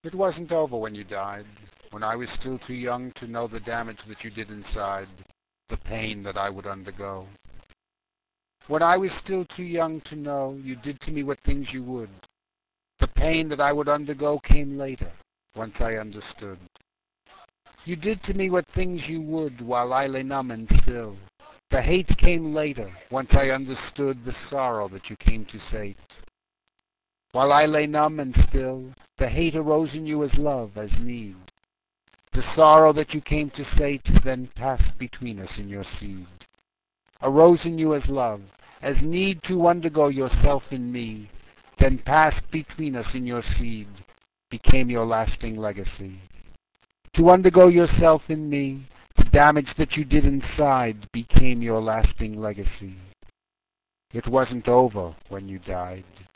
It wasn't over when you died, when I was still too young to know the damage that you did inside, the pain that I would undergo. When I was still too young to know, you did to me what things you would. The pain that I would undergo came later, once I understood. You did to me what things you would while I lay numb and still. The hate came later, once I understood the sorrow that you came to sate. While I lay numb and still, the hate arose in you as love, as need. The sorrow that you came to sate then passed between us in your seed. Arose in you as love, as need to undergo yourself in me, then passed between us in your seed, became your lasting legacy. To undergo yourself in me, the damage that you did inside became your lasting legacy. It wasn't over when you died.